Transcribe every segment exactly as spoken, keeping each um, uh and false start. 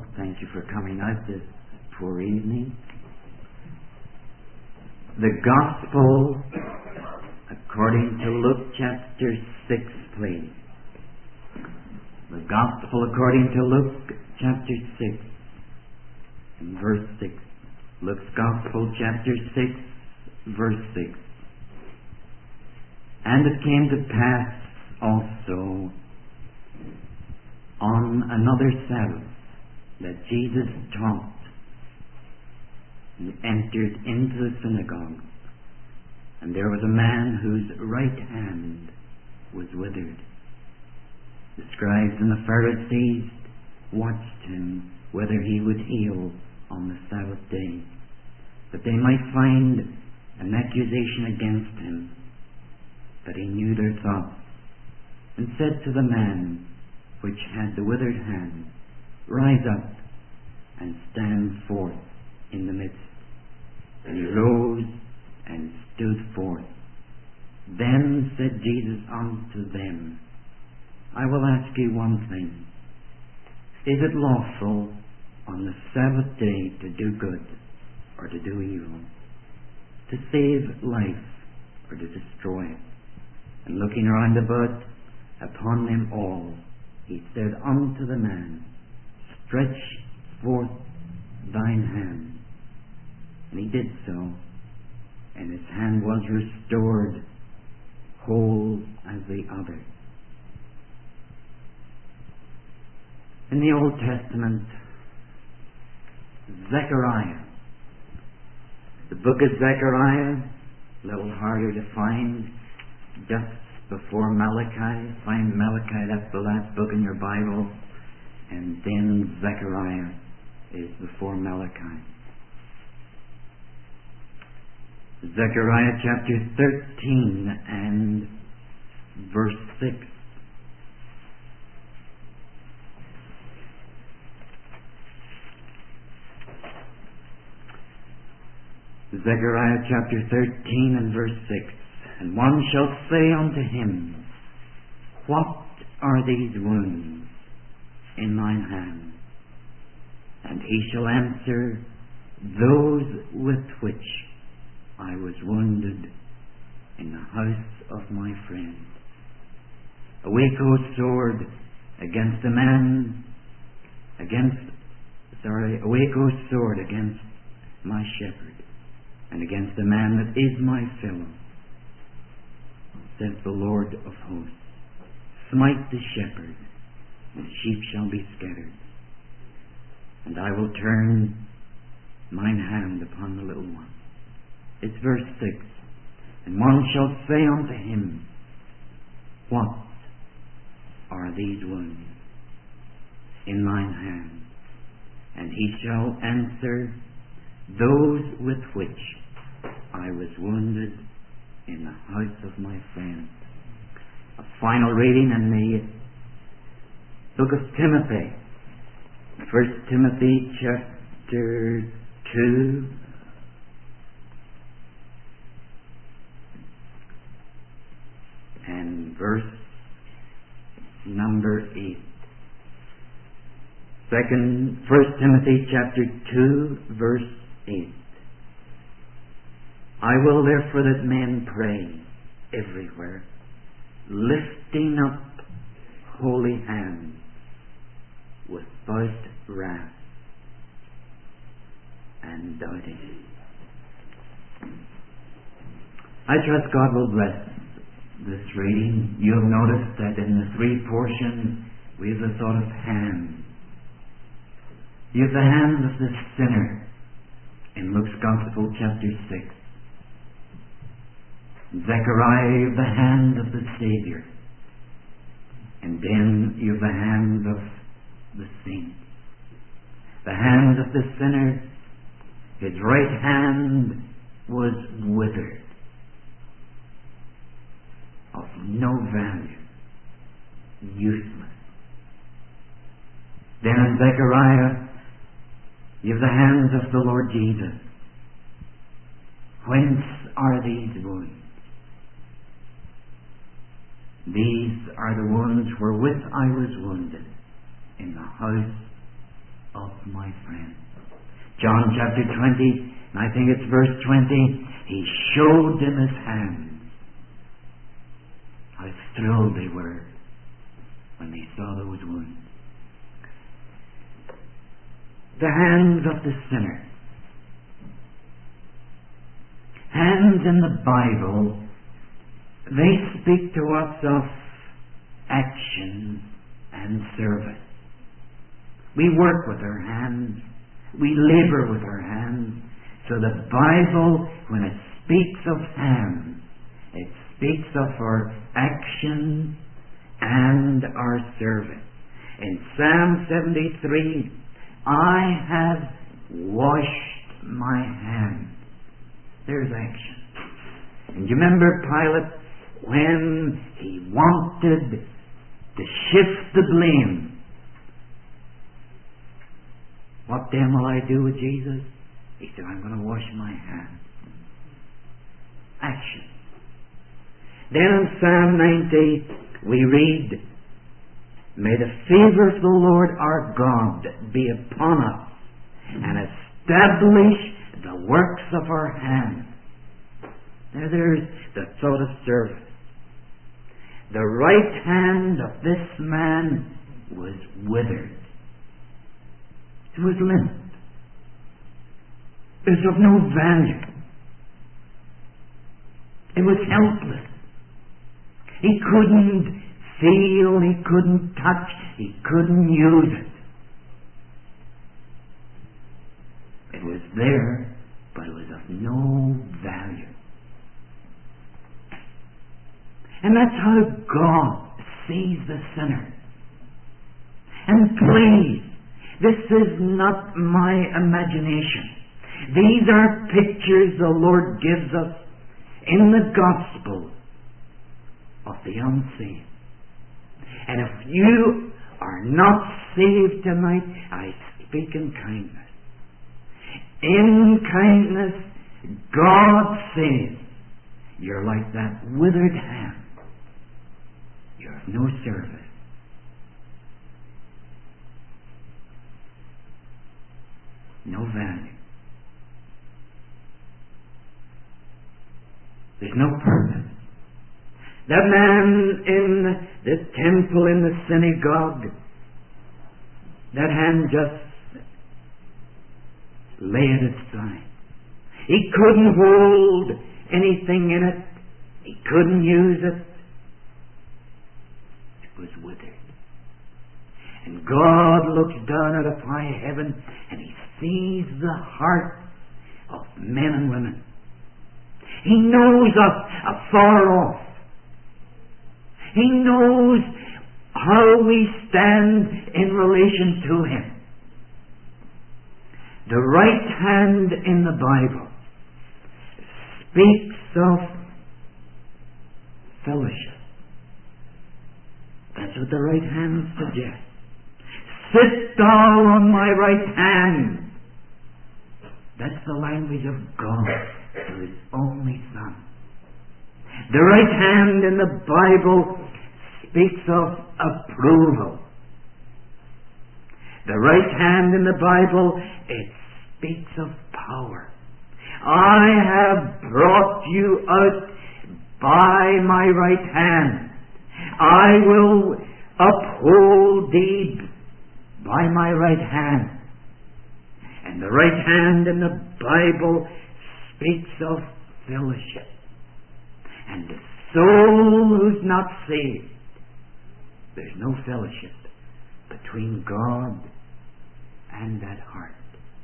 Well, thank you for coming out this poor evening. The Gospel according to Luke chapter six, please. The Gospel according to Luke chapter six, and verse six. Luke's Gospel chapter six, verse six. And it came to pass also on another Sabbath that Jesus taught and entered into the synagogue, and there was a man whose right hand was withered. The scribes and the Pharisees watched him whether he would heal on the Sabbath day, that they might find an accusation against him. But he knew their thoughts, and said to the man which had the withered hand, Rise up and stand forth in the midst. And he rose and stood forth. Then said Jesus unto them, I will ask you one thing. Is it lawful on the Sabbath day to do good or to do evil, to save life or to destroy it? And looking round about upon them all, he said unto the man, Stretch forth thine hand. And he did so, and his hand was restored, whole as the other. In the Old Testament, Zechariah, the book of Zechariah, a little harder to find, just before Malachi. Find Malachi, that's the last book in your Bible, and then Zechariah is before Malachi. Zechariah chapter thirteen and verse six. Zechariah chapter thirteen and verse six. And one shall say unto him, What are these wounds in thine hand? And he shall answer, Those with which I was wounded in the house of my friend. Awake, O sword, against a man, against, sorry, awake, O sword, against my shepherd, and against the man that is my fellow, says the Lord of hosts. Smite the shepherd, and the sheep shall be scattered. And I will turn mine hand upon the little one. It's verse six. And one shall say unto him, What are these wounds in thine hand? And he shall answer, Those with which I was wounded in the house of my friend. A final reading in the book of Timothy. First Timothy chapter two. And verse number eight. Second, First Timothy chapter two, verse eight. I will therefore that men pray everywhere, lifting up holy hands without wrath and doubting. I trust God will bless this reading. You'll notice that in the three portions we have the thought of hands. You have the hands of the sinner in Luke's Gospel chapter six. Zechariah, the hand of the Savior. And then you have the hand of the saint. The hand of the sinner, his right hand was withered, of no value, useless. Then in Zechariah, you have the hands of the Lord Jesus. Whence are these wounds? These are the wounds wherewith I was wounded in the house of my friend. John chapter twenty, and I think it's verse twenty, he showed them his hands. How thrilled they were when they saw those wounds. The hands of the sinner. Hands in the Bible, they speak to us of action and service. We work with our hands. We labor with our hands. So the Bible, when it speaks of hands, it speaks of our action and our service. In Psalm seventy-three, I have washed my hands. There's action. And you remember Pilate, when he wanted to shift the blame, what then will I do with Jesus? He said, I'm going to wash my hands. Action. Then in Psalm ninety, we read, may the favor of the Lord our God be upon us, and establish the works of our hands. Now there's the thought of service. The right hand of this man was withered. It was limp. It was of no value. It was helpless. He couldn't feel, he couldn't touch, he couldn't use it. It was there, but it was of no value. And that's how God sees the sinner. And please, this is not my imagination. These are pictures the Lord gives us in the gospel of the unsaved. And if you are not saved tonight, I speak in kindness. In kindness, God says, you're like that withered hand. You're of no service. No value. There's no purpose. That man in the temple, in the synagogue, that hand just lay at its side. He couldn't hold anything in it. He couldn't use it. It was withered. And God looks down out of high heaven and He sees the heart of men and women. He knows us afar off. He knows how we stand in relation to Him. The right hand in the Bible speaks of fellowship. That's what the right hand suggests. Sit thou on my right hand. That's the language of God to His only Son. The right hand in the Bible speaks of approval. The right hand in the Bible, it speaks of power. I have brought you out by my right hand. I will uphold thee by my right hand. And the right hand in the Bible speaks of fellowship. And the soul who's not saved, there's no fellowship between God and that heart.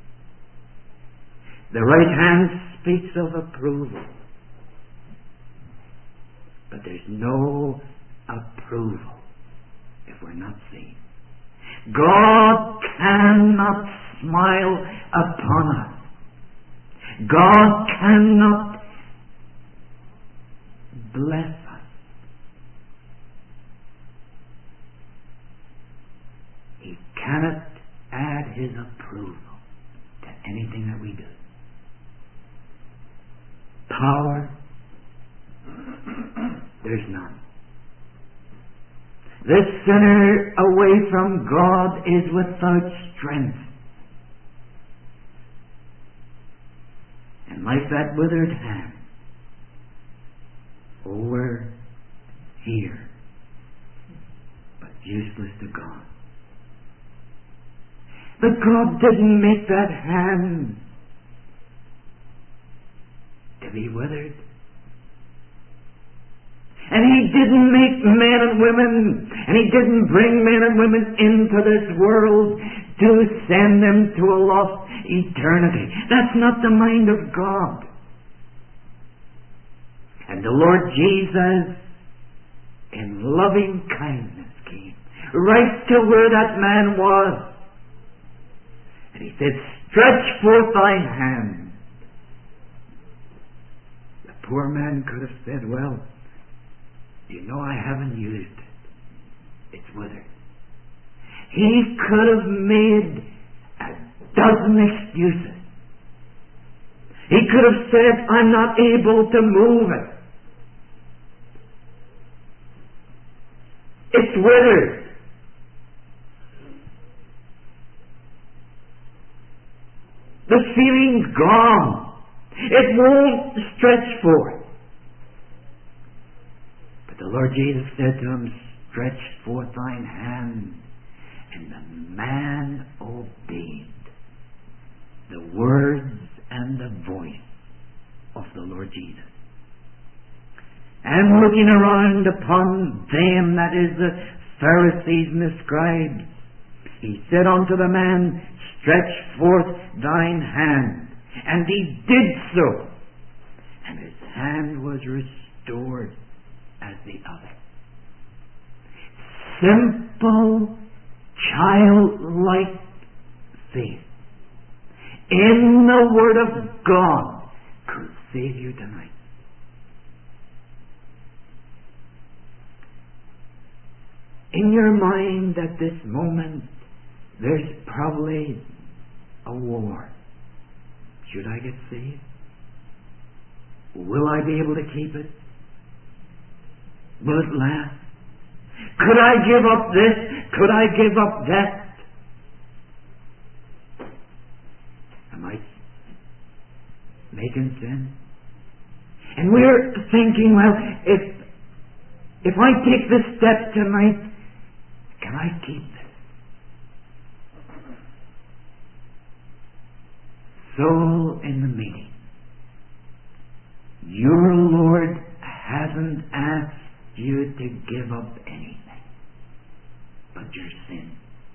The right hand speaks of approval, but there's no approval if we're not saved. God cannot smile upon us. God cannot bless us. He cannot add His approval to anything that we do. Power, there's none. This sinner away from God is without strength. And like that withered hand, over here, but useless to God. But God didn't make that hand to be withered. And He didn't make men and women, and He didn't bring men and women into this world to send them to a lost eternity. That's not the mind of God. And the Lord Jesus, in loving kindness, came right to where that man was. And He said, "Stretch forth thy hand." The poor man could have said, "Well, you know, I haven't used it. It's withered." He could have made a dozen excuses. He could have said, "I'm not able to move it. It's withered." The feeling's gone. It won't stretch forth. But the Lord Jesus said to him, "Stretch forth thine hand." And the man obeyed the words and the voice of the Lord Jesus. And looking around upon them, that is the Pharisees and the scribes, He said unto the man, "Stretch forth thine hand." And he did so. And his hand was restored as the other. Simple, childlike faith in the Word of God could save you tonight. In your mind at this moment, there's probably a war. Should I get saved? Will I be able to keep it? Will it last? Could I give up this? Could I give up that? Am I making sin? And we're thinking, well, if if I take this step tonight, can I keep this? So in the meeting, your Lord hasn't asked you to give up anything but your sin.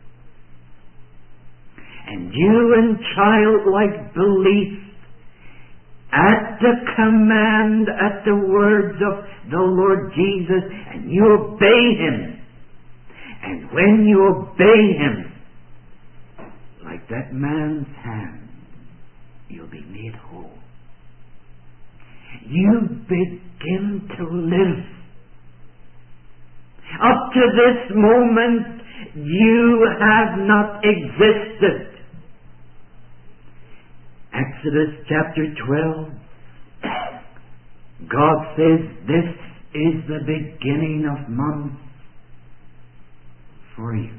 And you, in childlike belief, at the command, at the words of the Lord Jesus, and you obey Him. And when you obey Him, like that man's hand, you'll be made whole. You begin to live. Up to this moment, you have not existed. Exodus chapter twelve, God says, "This is the beginning of months for you."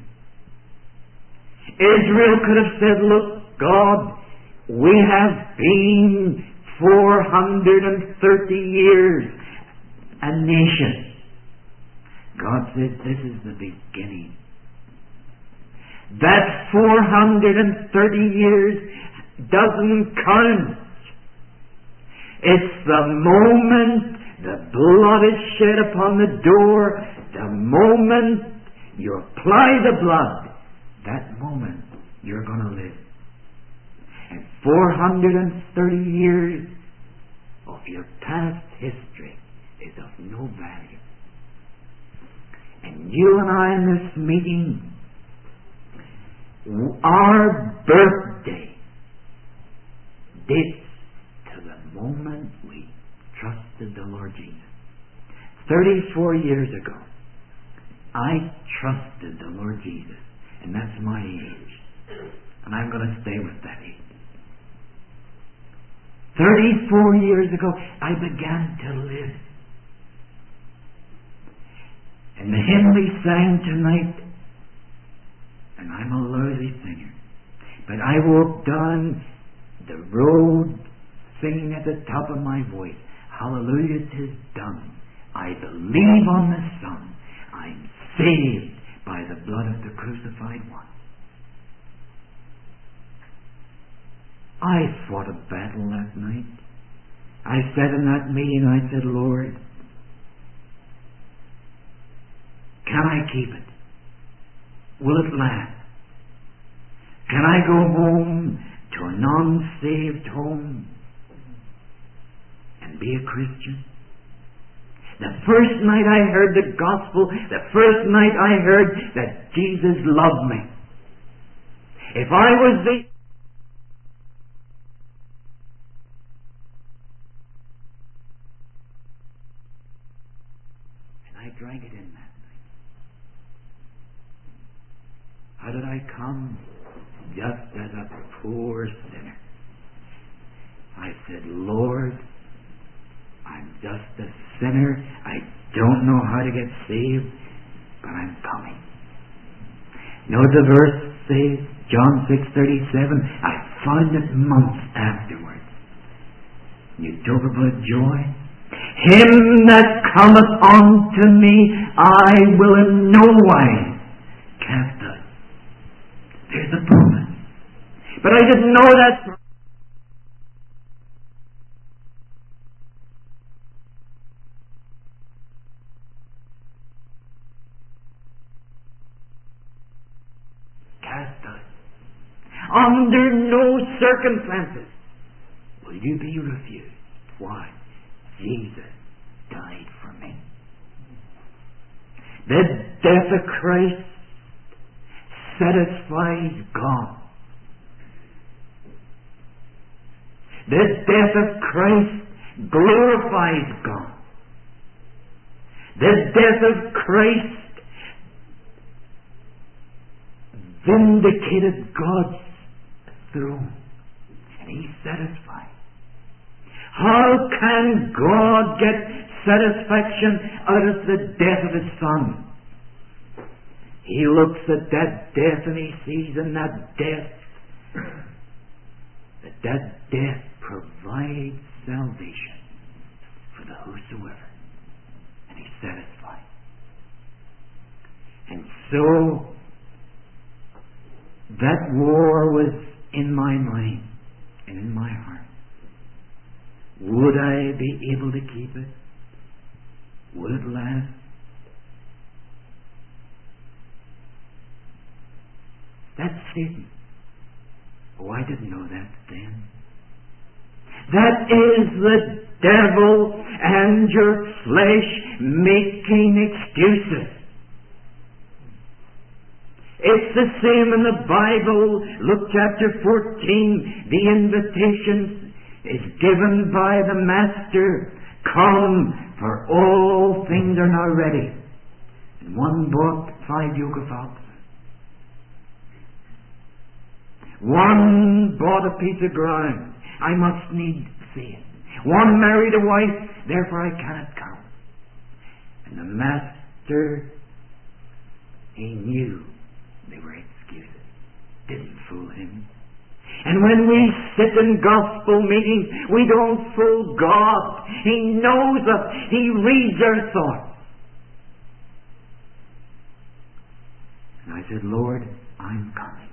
Israel could have said, "Look, God, we have been four hundred thirty years a nation." God says, "This is the beginning." That four hundred thirty years doesn't count. It's the moment the blood is shed upon the door, the moment you apply the blood, that moment you're going to live. And four hundred thirty years of your past history is of no value. And you and I in this meeting, our birthday dates to the moment we trusted the Lord Jesus. thirty-four years ago, I trusted the Lord Jesus, and that's my age. And I'm going to stay with that age. thirty-four years ago, I began to live. And the hymn we sang tonight, and I'm a lousy singer, but I walked down the road singing at the top of my voice, hallelujah, 'tis done. I believe on the Son. I'm saved by the blood of the crucified one. I fought a battle that night. I said in that meeting, I said, Lord, can I keep it? Will it last? Can I go home to a non-saved home and be a Christian? The first night I heard the gospel, the first night I heard that Jesus loved me. If I was the and I drank it in that night. How did I come? Just as a poor sinner. I said, Lord, I'm just a sinner. I don't know how to get saved, but I'm coming. You know what the verse says? John six thirty-seven. I found it months afterwards. You talk about joy. Him that cometh unto me, I will in no wise cast out. There's a promise. But I didn't know that. Cast out. Under no circumstances will you be refused. Why? Jesus died for me. The death of Christ satisfies God. The death of Christ glorifies God. The death of Christ vindicated God's throne. And He's satisfied. How can God get satisfaction out of the death of His Son? He looks at that death and He sees in that death that that death provides salvation for the whosoever. And He's satisfied. And so that war was in my mind and in my heart. Would I be able to keep it? Would it last? That's Satan. Oh, I didn't know that then. That is the devil and your flesh making excuses. It's the same in the Bible. Luke chapter fourteen. The invitation is given by the Master. Come, for all things are now ready. And one bought five yoke of oxen. One bought a piece of ground. I must need see it. One married a wife, therefore I cannot come. And the Master, He knew they were excuses. Didn't fool Him. And when we sit in gospel meetings, we don't fool God. He knows us. He reads our thoughts. And I said, Lord, I'm coming.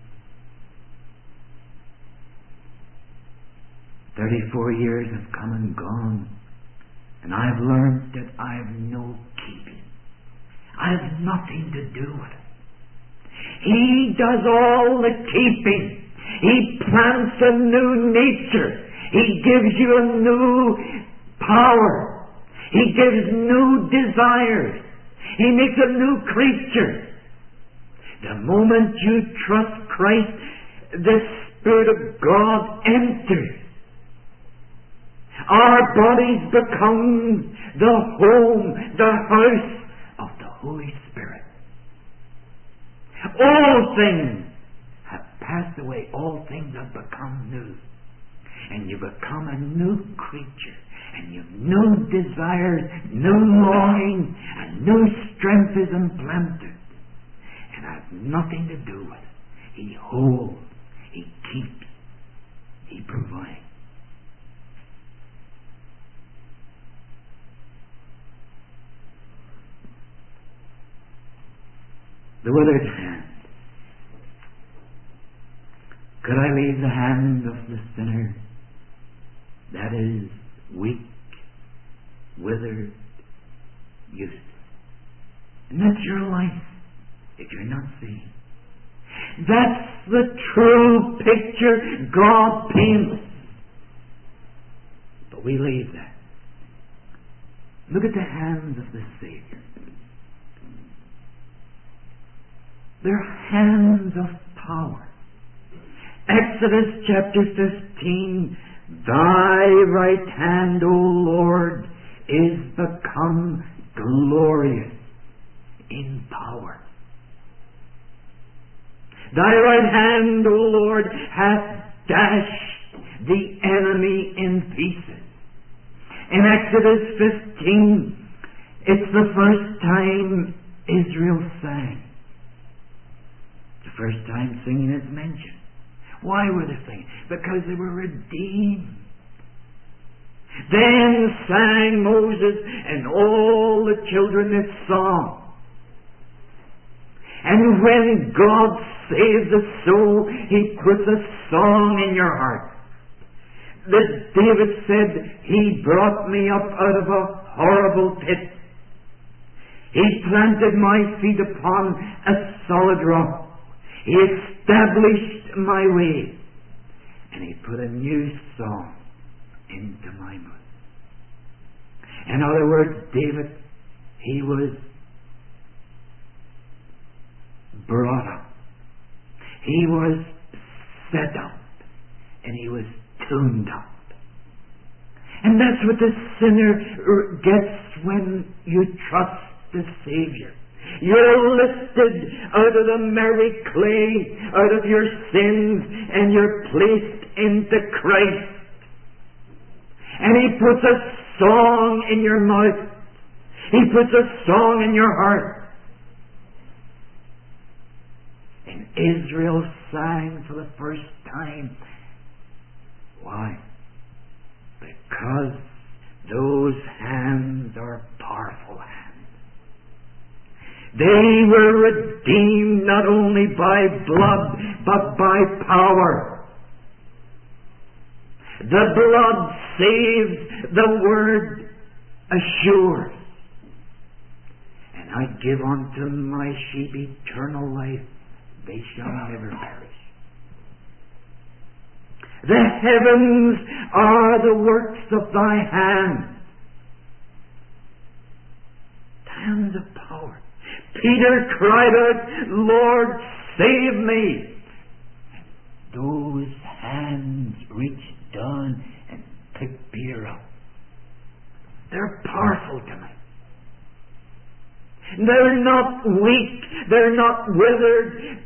Thirty-four years have come and gone, and I've learned that I've no keeping. I've nothing to do with it. He does all the keeping. He plants a new nature. He gives you a new power. He gives new desires. He makes a new creature. The moment you trust Christ, the Spirit of God enters. Our bodies become the home, the house of the Holy Spirit. All things have passed away. All things have become new. And you become a new creature. And you've new desires, new longing, and new strength is implanted. And has nothing to do with it. He holds. He keeps. He provides. The withered hand. Could I leave the hand of the sinner that is weak, withered, useless? And that's your life if you're not saved. That's the true picture God paints. But we leave that. Look at the hands of the Savior. They're hands of power. Exodus chapter fifteen, Thy right hand, O Lord, is become glorious in power. Thy right hand, O Lord, hath dashed the enemy in pieces. In Exodus fifteen, it's the first time Israel sang. It's the first time singing is mentioned. Why were they singing? Because they were redeemed. Then sang Moses and all the children this song. And when God saves a soul, He puts a song in your heart. That David said, He brought me up out of a horrible pit. He planted my feet upon a solid rock. He established my way. And He put a new song into my mouth. In other words, David, he was brought up. He was set up. And he was tuned up. And that's what the sinner gets when you trust the Savior. You're lifted out of the merry clay, out of your sins, and you're placed into Christ. And He puts a song in your mouth. He puts a song in your heart. And Israel sang for the first time. Why? Because those hands are powerful hands. They were redeemed not only by blood, but by power. The blood saves, the word assures. And I give unto my sheep eternal life, they shall never perish. The heavens are the works of thy hand. Hands of power. Peter cried out, Lord, save me. Those hands reached down and picked Peter up. They're powerful tonight. They're not weak. They're not withered.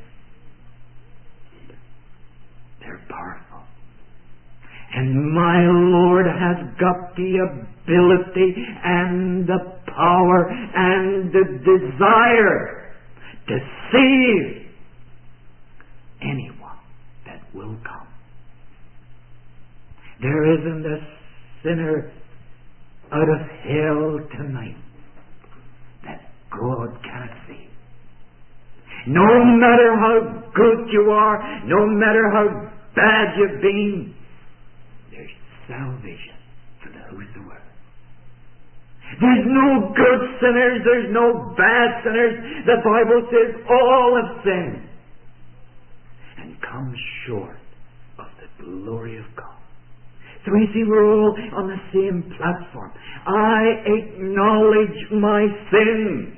They're powerful. And my Lord has got the ability and the power and the desire to save anyone that will come. There isn't a sinner out of hell tonight that God can't save. No matter how good you are, no matter how bad you've been, there's salvation for the whosoever. There's no good sinners, there's no bad sinners. The Bible says all have sinned and come short of the glory of God. So you see, we're all on the same platform. I acknowledge my sin.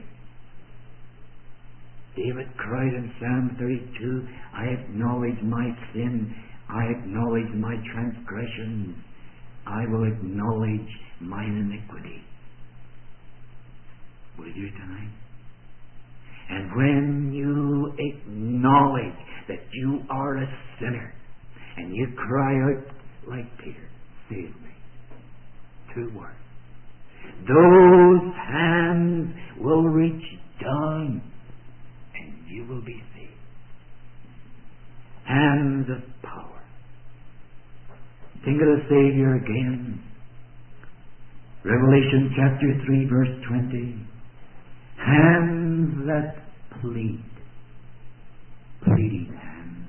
David cried in Psalm thirty-two, I acknowledge my sin. I acknowledge my transgressions. I will acknowledge mine iniquity. Will you tonight? And when you acknowledge that you are a sinner and you cry out like Peter, save me. Two words. Those hands will reach down and you will be saved. Hands of power. Think of the Savior again. Revelation chapter three verse twenty. Hands that plead. pleading hand.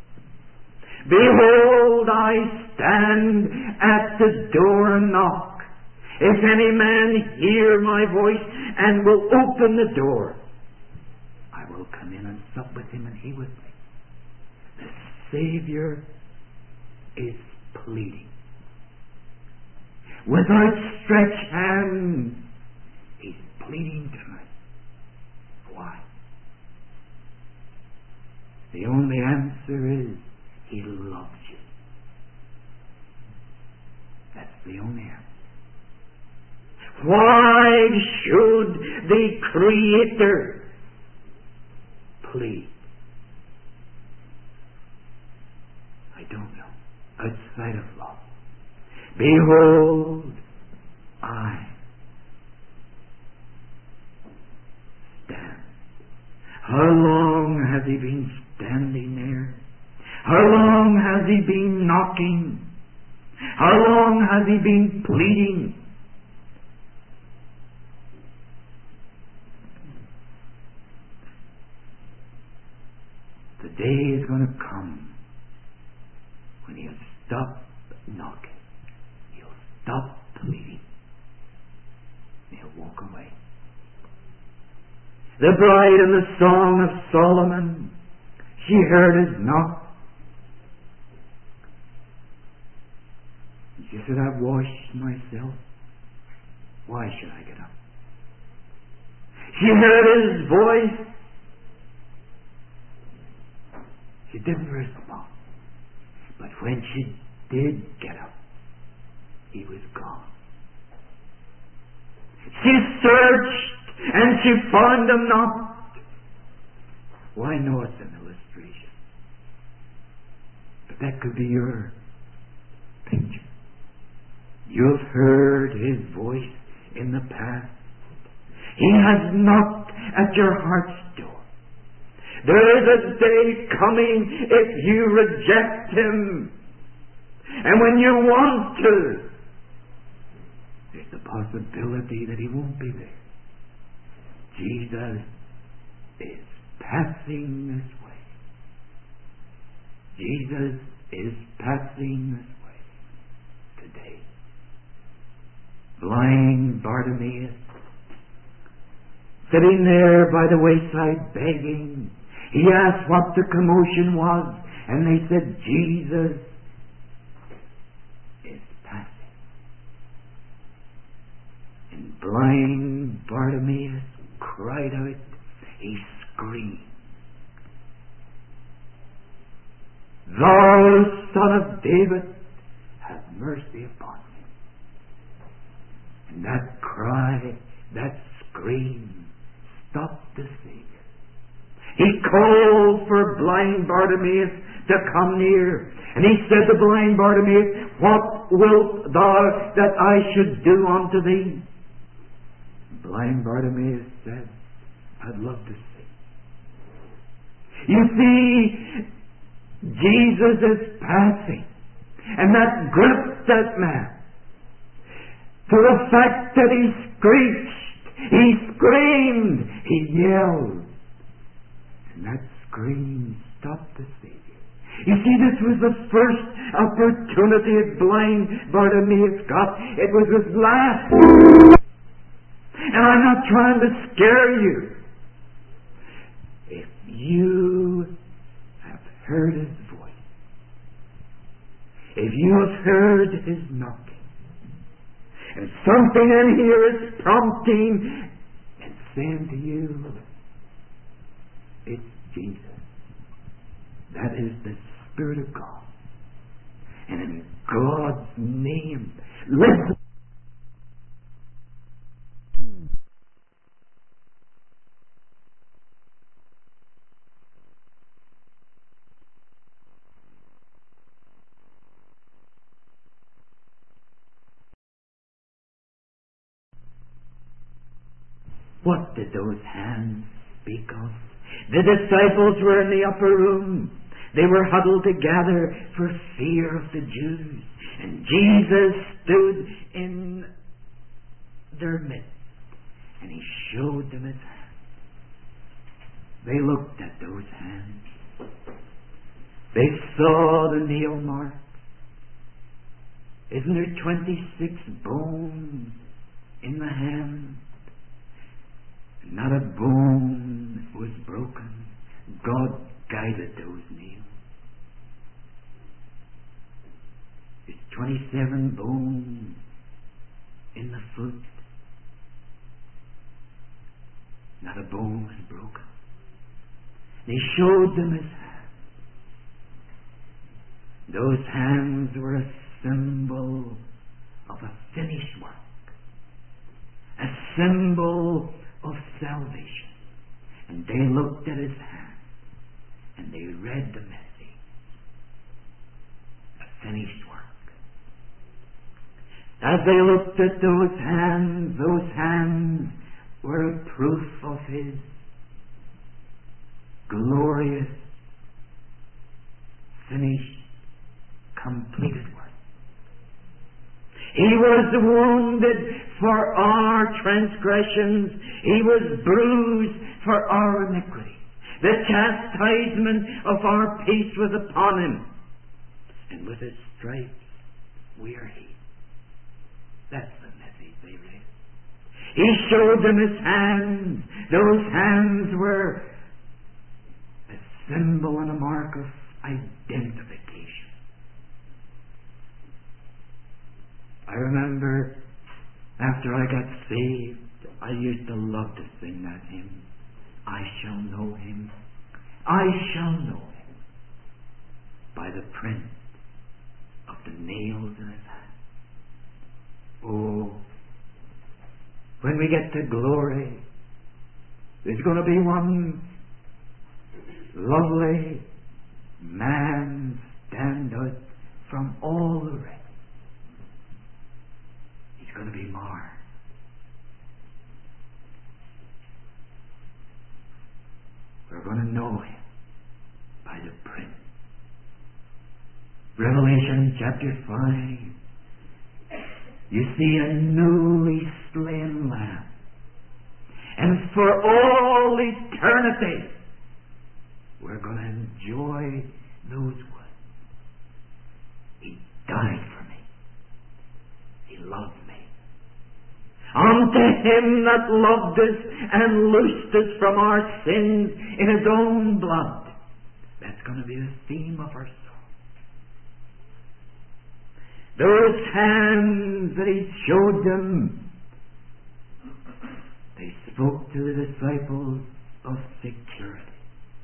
Behold, I stand at the door and knock. If any man hear my voice and will open the door, I will come in and sup with him and he with me. The Savior is pleading. With outstretched hands, he's pleading to me. Why? The only answer is he loves you. That's the only answer. Why should the Creator plead? I don't know. Outside of love. Behold, I stand. How long has he been standing there? How long has he been knocking? How long has he been pleading? The day is going to come when he'll stop knocking. He'll stop pleading. And he'll walk away. The bride in the Song of Solomon, she heard his knock. She said, I've washed myself. Why should I get up? She heard his voice. She didn't respond. But when she did get up, he was gone. She searched and she found him not. Why, no, it's an illustration. But that could be your picture. You've heard his voice in the past. He has knocked at your heart's door. There is a day coming if you reject him. And when you want to, there's the possibility that he won't be there. Jesus is passing this way. Jesus is passing this way today. Blind Bartimaeus, sitting there by the wayside begging, he asked what the commotion was, and they said, Jesus is passing. And blind Bartimaeus cried out, he screamed, Thou Son of David, have mercy upon me. And that cry, that scream, stopped the Savior. He called for blind Bartimaeus to come near. And he said to blind Bartimaeus, What wilt thou that I should do unto thee? Blind Bartimaeus said, I'd love to see. You see, Jesus is passing. And that gripped that man. To the fact that he screeched, he screamed, he yelled. And that scream stopped the Savior. You see, this was the first opportunity that blind Bartimaeus got. It was his last. And I'm not trying to scare you. If you have heard his voice, if you have heard his knocking, and something in here is prompting and saying to you, it's Jesus. That is the Spirit of God. And in God's name, listen. What did those hands speak of? The disciples were in the upper room. They were huddled together for fear of the Jews. And Jesus stood in their midst. And he showed them his hands. They looked at those hands. They saw the nail mark. Isn't there twenty-six bones in the hand? Not a bone was broken. God guided those nails. There's twenty-seven bones in the foot. Not a bone was broken. They showed them his hands. Those hands were a symbol of a finished work. A symbol of salvation. And they looked at his hands and they read the message. A finished work. As they looked at those hands, those hands were a proof of his glorious, finished, completed work. He was wounded for our transgressions. He was bruised for our iniquity. The chastisement of our peace was upon him. And with his stripes we are healed. That's the message they read. He showed them his hands. Those hands were a symbol and a mark of identification. I remember after I got saved, I used to love to sing that hymn. I shall know him. I shall know him by the print of the nails in his hand. Oh, when we get to glory, there's going to be one lovely man stand out from all the rest. He's going to be marred. We're going to know him by the print. Revelation chapter five. You see a newly slain lamb. And for all eternity, we're going to enjoy those words. He died for me. He loved me. Unto him that loved us and loosed us from our sins in his own blood. That's going to be the theme of our song. Those hands that he showed them, they spoke to the disciples of security.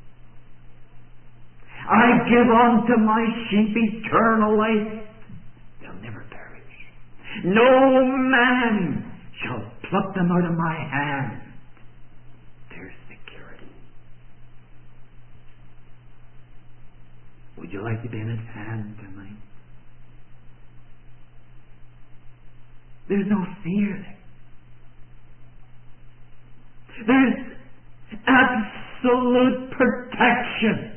I give unto my sheep eternal life. They'll never perish. No man shall pluck them out of my hand. There's security. Would you like to be in his hand tonight? There's no fear there. There's absolute protection.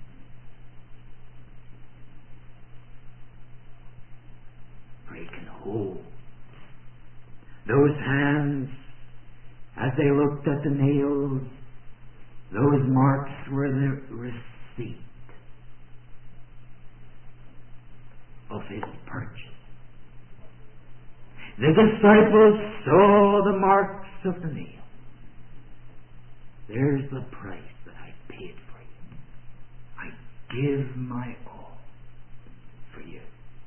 For he can hold those hands as they looked at the nails. Those marks were the receipt of his purchase. The disciples saw the marks of the nail. There's the price that I paid for you. I give my all for you.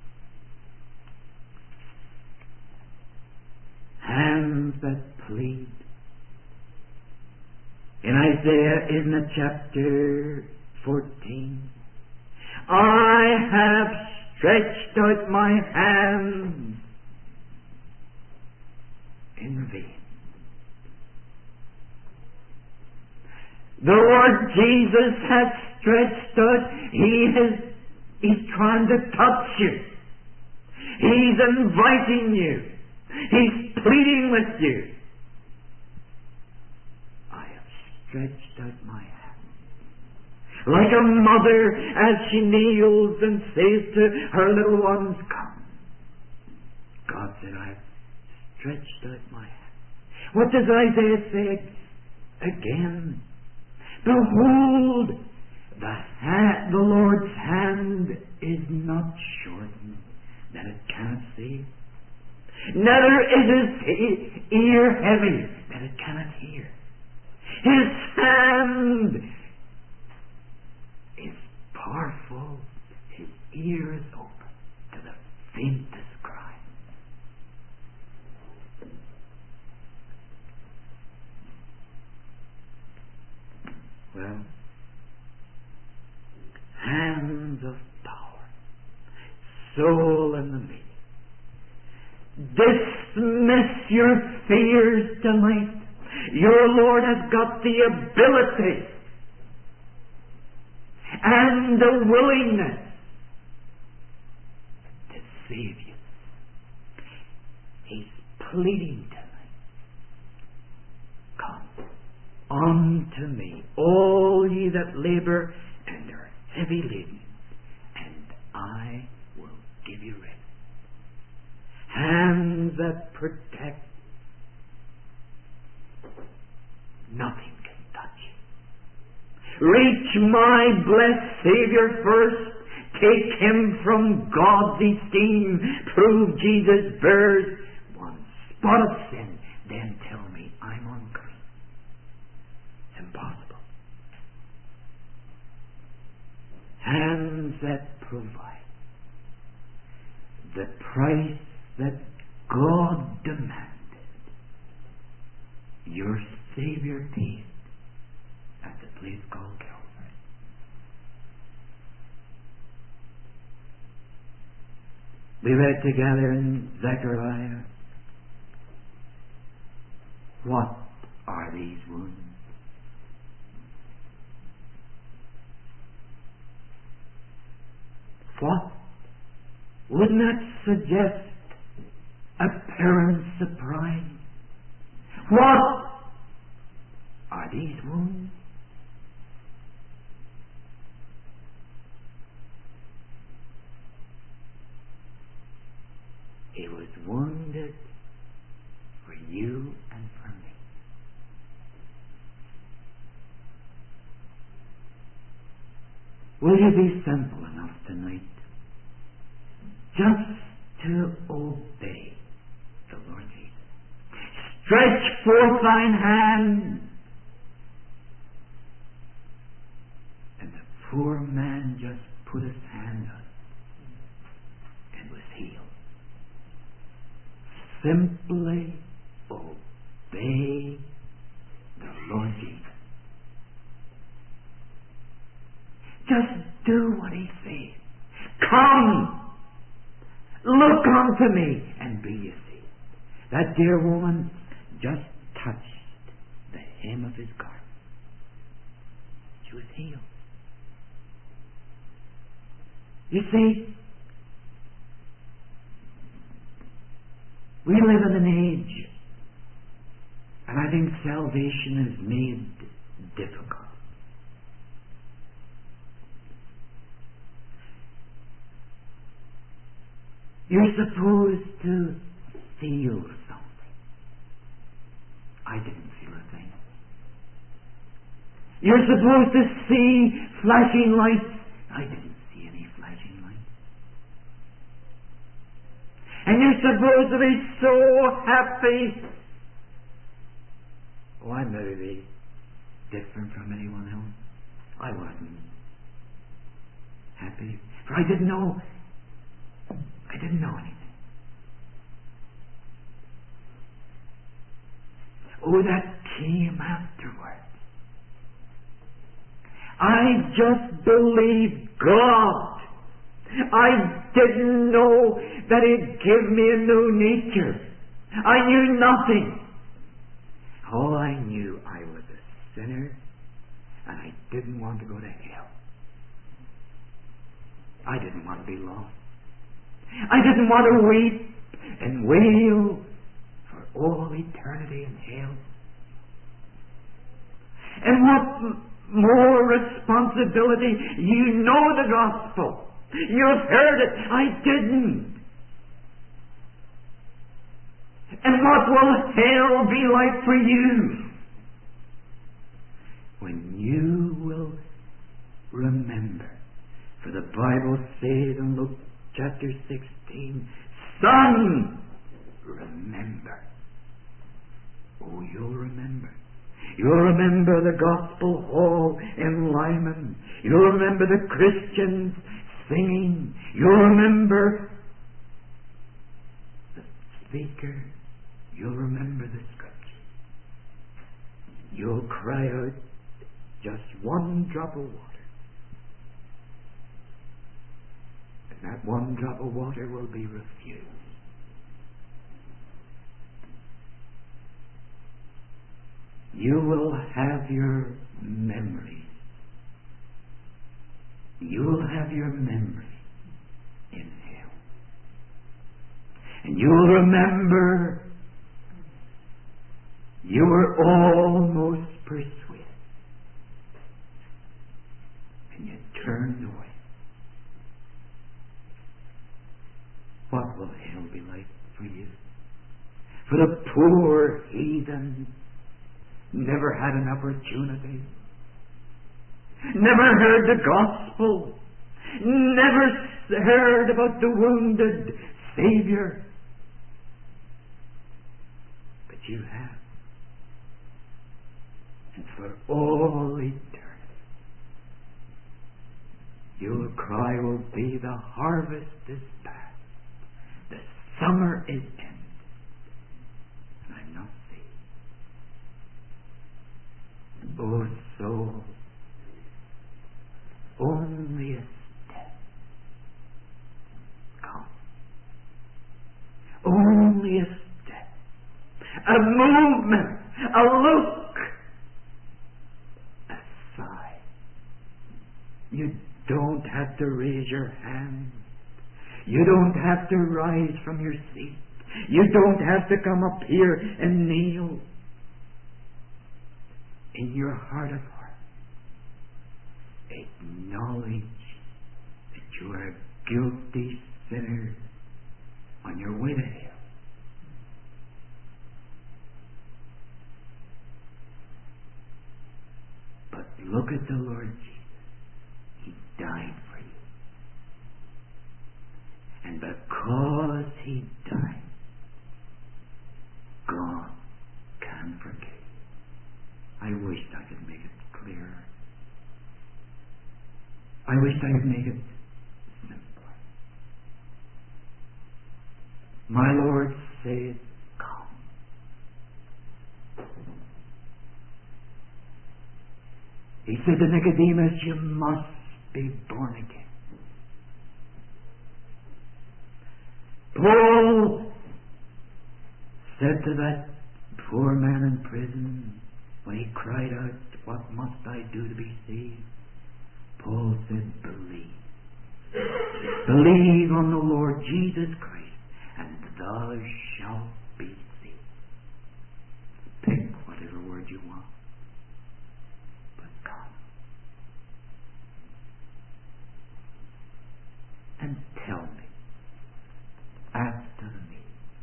Hands that plead. In Isaiah, isn't it chapter fourteen? I have stretched out my hands in vain. The Lord Jesus has stretched out. He has, He's trying to touch you. He's inviting you. He's pleading with you. I have stretched out my hand. Like a mother as she kneels and says to her little ones, come. God said, I have stretched out my hand. What does Isaiah say again? Behold, The, ha- the Lord's hand is not shortened that it cannot see, neither is his ear heavy that it cannot hear. His hand is powerful, his ear is open to the faintest cry. Well, hands of power, soul and the meaning. Dismiss your fears tonight. Your Lord has got the ability and the willingness to save you. He's pleading tonight. Come unto me, all ye that labor and are heavy laden, and I will give you rest. Hands that protect, nothing can touch you. Reach my blessed Savior first. Take him from God's esteem. Prove Jesus bears one spot of sin. Then tell me I'm unclean. It's impossible. Hands that provide the price that God demanded. Your Savior paid at the place called Calvary. We read together in Zechariah, what are these wounds? What? Wouldn't that suggest apparent surprise? What are these wounds? He was wounded for you and for me. Will you be simple enough tonight just to obey the Lord Jesus? Stretch forth thine hand. And the poor man just put his hand up and was healed. Simply obey the Lord Jesus. Just do what he says. Come, look unto me, and be ye saved. That dear woman just touched the hem of his garment. She was healed. You see, we live in an age, and I think salvation is made difficult. You're supposed to feel something. I didn't feel a thing. You're supposed to see flashing lights. I didn't see any flashing lights. And you're supposed to be so happy. Oh, I may be different from anyone else. I wasn't happy, for I didn't know I didn't know anything. Oh, that came afterwards. I just believed God. I didn't know that He'd give me a new nature. I knew nothing. All I knew, I was a sinner, and I didn't want to go to hell. I didn't want to be lost. I didn't want to weep and wail for all eternity in hell. And what m- more responsibility? You know the gospel. You've heard it. I didn't. And what will hell be like for you? When you will remember. For the Bible says in Luke chapter sixteen, son, remember. Oh, you'll remember. You'll remember the gospel hall in Lyman. You'll remember the Christians singing. You'll remember the speaker. You'll remember the scripture. You'll cry out just one drop of water. And that one drop of water will be refused. You will have your memories. You will have your memory in hell. And you'll remember you were almost persuaded. And you turned away. What will hell be like for you? For the poor heathen, never had an opportunity, never heard the gospel, never heard about the wounded Savior. But you have. And for all eternity, your cry will be, the harvest is past, the summer is ended, and I'm not saved. Oh soul, only a step. Come. Only a step. A movement. A look. A sigh. You don't have to raise your hand. You don't have to rise from your seat. You don't have to come up here and kneel. In your heart of hearts, acknowledge that you are a guilty sinner on your way to hell. But look at the Lord Jesus. He died for you. And because He died, God can forgive. I wished I could make it clearer. I wished I could make it simpler. My Lord said, come. He said to Nicodemus, you must be born again. Paul said to that poor man in prison, when he cried out, what must I do to be saved? Paul said, believe. Believe on the Lord Jesus Christ, and thou shalt be saved. Pick whatever word you want. But come. And tell me, after me,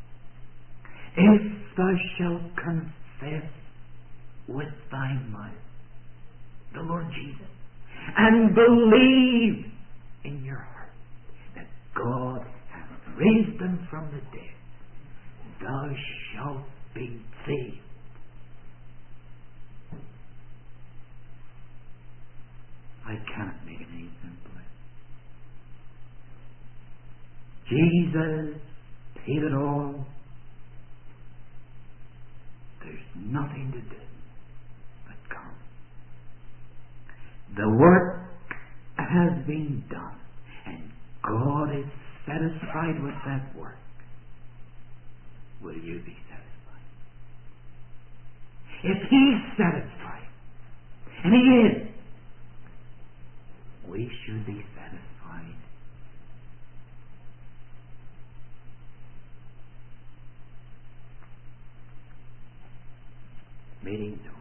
if thou shalt confess with thy mouth the Lord Jesus, and believe in your heart that God hath raised Him from the dead, thou shalt be saved. I cannot make it any simpler. Jesus paid it all. There's nothing to do but come. The work has been done, and God is satisfied with that work. Will you be satisfied? If He's satisfied, and He is, we should be satisfied. Meeting's over.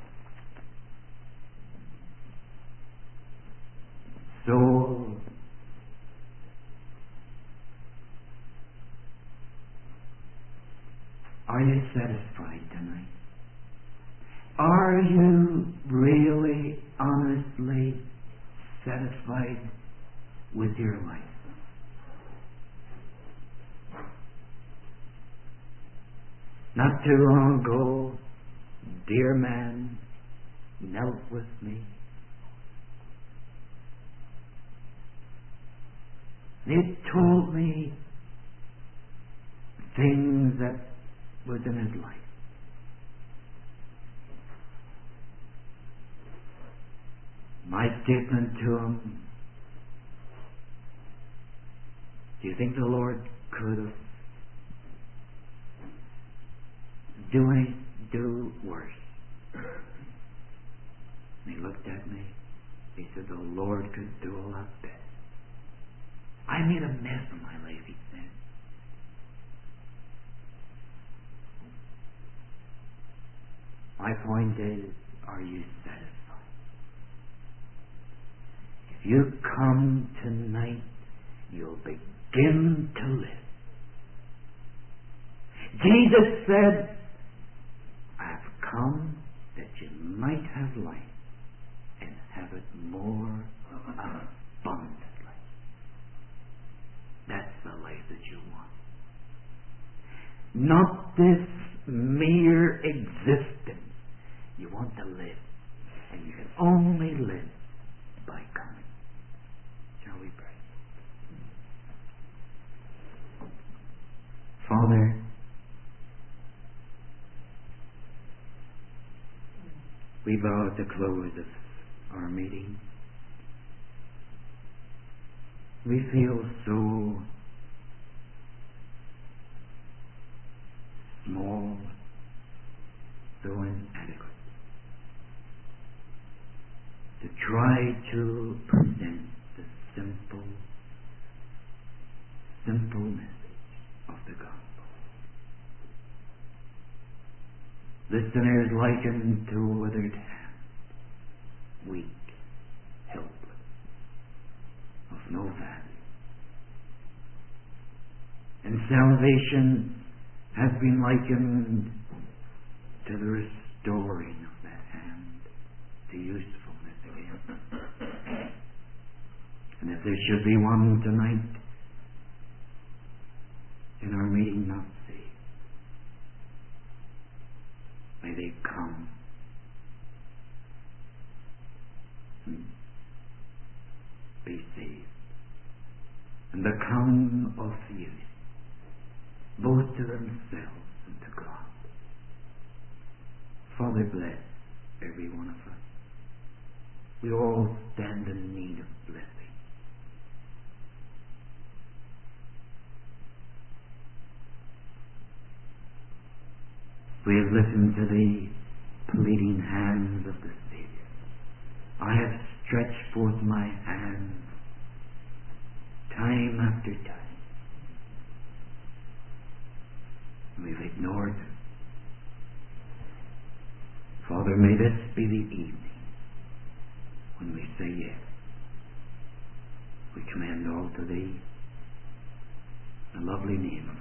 Soul, are you satisfied tonight? Are you really, honestly satisfied with your life? Not too long ago, dear man knelt with me. He told me things that was in his life. My statement to him, do you think the Lord could have do any, do worse? And he looked at me. He said, the Lord could do a lot better. I made a mess of my life, he said. My point is, are you satisfied? If you come tonight, you'll begin to live. Jesus said, I've come that you might have life and have it more abundantly. That's the life that you want. Not this mere existence. You want to live. And you can only live by coming. Shall we pray? Father, we bow at the close of our meeting. We feel so small, so inadequate to try to present the simple, simple message of the gospel. The sinner is likened to a withered hand, weak, helpless, of no value. And salvation has been likened to the restoring of that hand to usefulness again. And if there should be one tonight in our meeting not saved, may they come and be saved. And the come of use, both to themselves and to God. Father, bless every one of us. We all stand in need of blessing. We have listened to the pleading hands of the Savior. I have stretched forth my hands time after time. We've ignored them. Father, may this be the evening when we say yes. We commend all to Thee, the lovely name of